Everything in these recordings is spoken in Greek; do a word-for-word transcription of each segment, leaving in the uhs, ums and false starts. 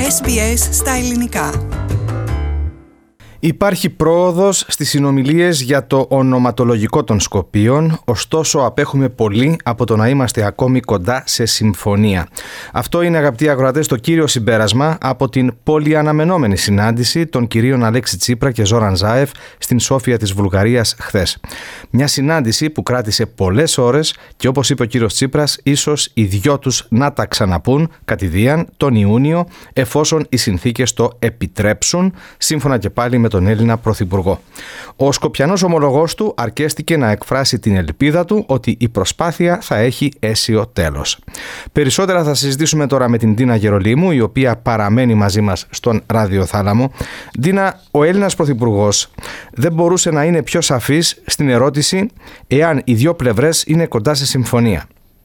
Ες Μπι Ες στα ελληνικά. Υπάρχει πρόοδος στις συνομιλίες για το ονοματολογικό των Σκοπίων, ωστόσο απέχουμε πολύ από το να είμαστε ακόμη κοντά σε συμφωνία. Αυτό είναι, αγαπητοί ακροατές, το κύριο συμπέρασμα από την πολυαναμενόμενη συνάντηση των κυρίων Αλέξη Τσίπρα και Ζόραν Ζάεφ στην Σόφια της Βουλγαρίας χθες. Μια συνάντηση που κράτησε πολλές ώρες και, όπως είπε ο κύριος Τσίπρας, ίσως οι δυο τους να τα ξαναπούν κατηδίαν τον Ιούνιο, εφόσον οι συνθήκες το επιτρέψουν, σύμφωνα και πάλι με τον Έλληνα Πρωθυπουργό. Ο Σκοπιανός ομολογός του αρκέστηκε να εκφράσει την ελπίδα του ότι η προσπάθεια θα έχει αίσιο τέλος. Περισσότερα θα συζητήσουμε τώρα με την Ντίνα Γερολίμου, η οποία παραμένει μαζί μας στον ραδιοθάλαμο. Ντίνα, ο Έλληνας Πρωθυπουργός δεν μπορούσε να είναι πιο σαφής στην ερώτηση εάν οι δύο πλευρές είναι κοντά σε συμφωνία.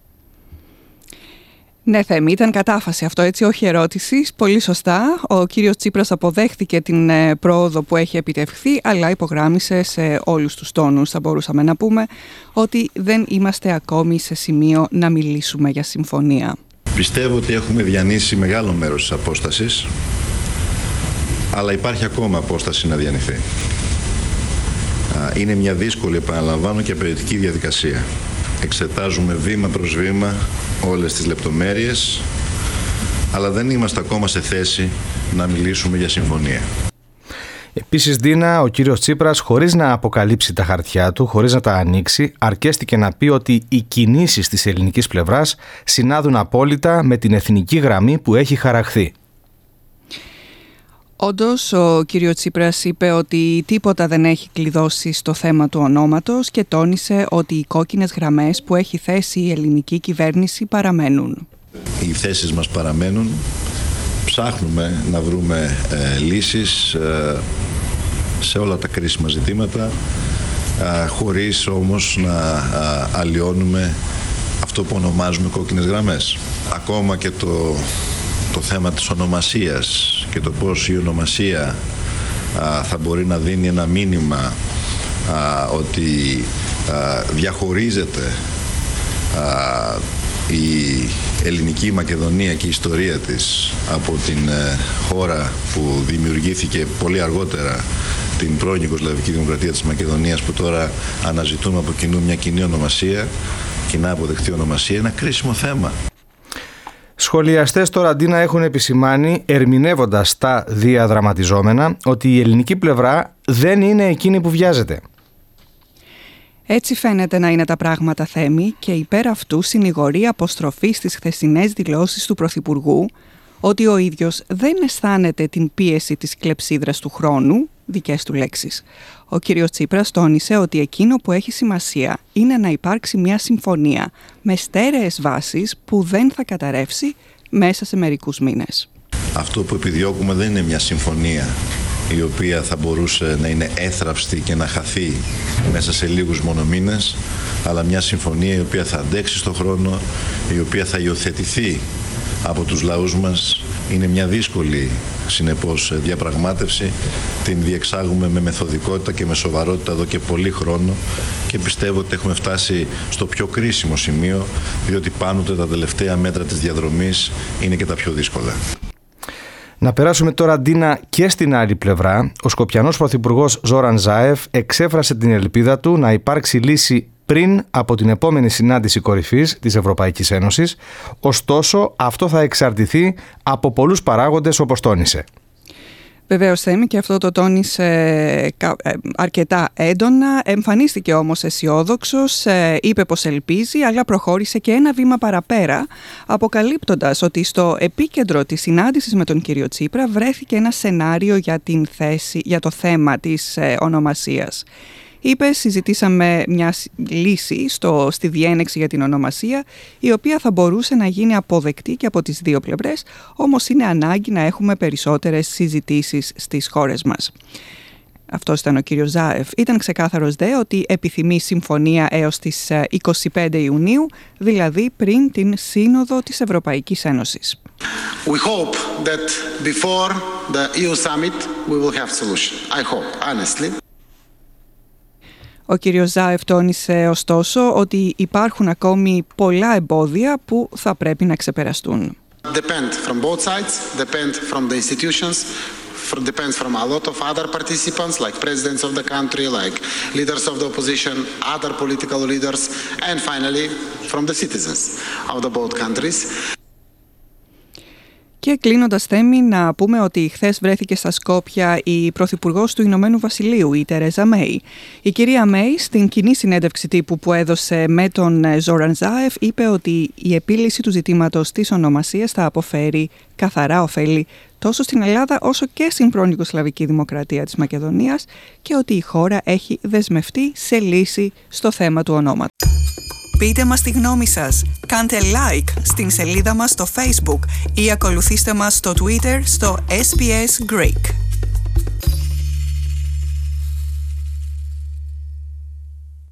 Ναι, Θέμη, ήταν κατάφαση αυτό, έτσι, όχι ερώτηση. Πολύ σωστά. Ο κύριος Τσίπρας αποδέχθηκε την ε, πρόοδο που έχει επιτευχθεί, αλλά υπογράμμισε σε όλους τους τόνους, θα μπορούσαμε να πούμε, ότι δεν είμαστε ακόμη σε σημείο να μιλήσουμε για συμφωνία. Πιστεύω ότι έχουμε διανύσει μεγάλο μέρος της απόστασης, αλλά υπάρχει ακόμα απόσταση να διανυθεί. Είναι μια δύσκολη, επαναλαμβάνω, και απαιτητική διαδικασία. Εξετάζουμε βήμα προς βήμα όλες τις λεπτομέρειες, αλλά δεν είμαστε ακόμα σε θέση να μιλήσουμε για συμφωνία. Επίσης, Ντίνα, ο κύριος Τσίπρας, χωρίς να αποκαλύψει τα χαρτιά του, χωρίς να τα ανοίξει, αρκέστηκε να πει ότι οι κινήσεις της ελληνικής πλευράς συνάδουν απόλυτα με την εθνική γραμμή που έχει χαραχθεί. Όντως, ο κύριος Τσίπρας είπε ότι τίποτα δεν έχει κλειδώσει στο θέμα του ονόματος και τόνισε ότι οι κόκκινες γραμμές που έχει θέσει η ελληνική κυβέρνηση παραμένουν. Οι θέσεις μας παραμένουν. Ψάχνουμε να βρούμε ε, λύσεις ε, σε όλα τα κρίσιμα ζητήματα, ε, χωρίς όμως να ε, αλλοιώνουμε αυτό που ονομάζουμε κόκκινες γραμμές. Ακόμα και το... το θέμα της ονομασίας και το πώς η ονομασία α, θα μπορεί να δίνει ένα μήνυμα α, ότι α, διαχωρίζεται α, η ελληνική Μακεδονία και η ιστορία της από την ε, χώρα που δημιουργήθηκε πολύ αργότερα, την πρώην Ιουγκοσλαβική Δημοκρατία της Μακεδονίας, που τώρα αναζητούμε από κοινού μια κοινή ονομασία, κοινά αποδεκτή ονομασία. Είναι ένα κρίσιμο θέμα. Σχολιαστές τώρα, Ντίνα, έχουν επισημάνει, ερμηνεύοντας τα διαδραματιζόμενα, ότι η ελληνική πλευρά δεν είναι εκείνη που βιάζεται. Έτσι φαίνεται να είναι τα πράγματα, Θέμη, και υπέρ αυτού συνηγορεί αποστροφή στις χθεσινές δηλώσεις του Πρωθυπουργού ότι ο ίδιος δεν αισθάνεται την πίεση της κλεψίδρας του χρόνου, δικές του λέξεις. Ο κύριος Τσίπρας τόνισε ότι εκείνο που έχει σημασία είναι να υπάρξει μια συμφωνία με στέρεες βάσεις που δεν θα καταρρεύσει μέσα σε μερικούς μήνες. Αυτό που επιδιώκουμε δεν είναι μια συμφωνία η οποία θα μπορούσε να είναι έθραυστη και να χαθεί μέσα σε λίγους μόνο μήνες, αλλά μια συμφωνία η οποία θα αντέξει στον χρόνο, η οποία θα υιοθετηθεί από τους λαούς μας. Είναι μια δύσκολη, συνεπώς, διαπραγμάτευση. Την διεξάγουμε με μεθοδικότητα και με σοβαρότητα εδώ και πολύ χρόνο και πιστεύω ότι έχουμε φτάσει στο πιο κρίσιμο σημείο, διότι πάντοτε τα τελευταία μέτρα της διαδρομής είναι και τα πιο δύσκολα. Να περάσουμε τώρα, Ντίνα, και στην άλλη πλευρά. Ο Σκοπιανός Πρωθυπουργός Ζόραν Ζάεφ εξέφρασε την ελπίδα του να υπάρξει λύση πριν από την επόμενη συνάντηση κορυφής της Ευρωπαϊκής Ένωσης. Ωστόσο, αυτό θα εξαρτηθεί από πολλούς παράγοντες, όπως τόνισε. Βεβαίως, Θέμη, και αυτό το τόνισε αρκετά έντονα. Εμφανίστηκε όμως αισιόδοξος, είπε πως ελπίζει, αλλά προχώρησε και ένα βήμα παραπέρα, αποκαλύπτοντας ότι στο επίκεντρο της συνάντησης με τον κύριο Τσίπρα βρέθηκε ένα σενάριο για, την θέση, για το θέμα της ονομασίας. Είπε, συζητήσαμε μια λύση στο, στη διένεξη για την ονομασία, η οποία θα μπορούσε να γίνει αποδεκτή και από τις δύο πλευρές, όμως είναι ανάγκη να έχουμε περισσότερες συζητήσεις στις χώρες μας. Αυτός ήταν ο κύριος Ζάεφ. Ήταν ξεκάθαρος δε ότι επιθυμεί συμφωνία έως τις είκοσι πέντε Ιουνίου, δηλαδή πριν την Σύνοδο της Ευρωπαϊκής Ένωσης. We hope that before the ι γιου summit we will have solution. I hope, honestly. Ο κύριος Ζάεφ τόνισε ωστόσο ότι υπάρχουν ακόμη πολλά εμπόδια που θα πρέπει να ξεπεραστούν. depend from both sides, depend from the institutions, depends from a lot of other participants, like presidents of the country, like leaders of the opposition, other political leaders, and finally from the citizens of the both countries. Και κλείνοντας, Θέμη, να πούμε ότι χθες βρέθηκε στα Σκόπια η Πρωθυπουργός του Ηνωμένου Βασιλείου, η Τερέζα Μέη. Η κυρία Μέη, στην κοινή συνέντευξη τύπου που έδωσε με τον Ζόραν Ζάεφ, είπε ότι η επίλυση του ζητήματος της ονομασίας θα αποφέρει καθαρά ωφέλη τόσο στην Ελλάδα όσο και στην πρώην Ιουγκοσλαβική Δημοκρατία της Μακεδονίας και ότι η χώρα έχει δεσμευτεί σε λύση στο θέμα του ονόματος. Πείτε μας τη γνώμη σας, κάντε like στην σελίδα μας στο Facebook ή ακολουθήστε μας στο Twitter στο ες μπι ες Greek.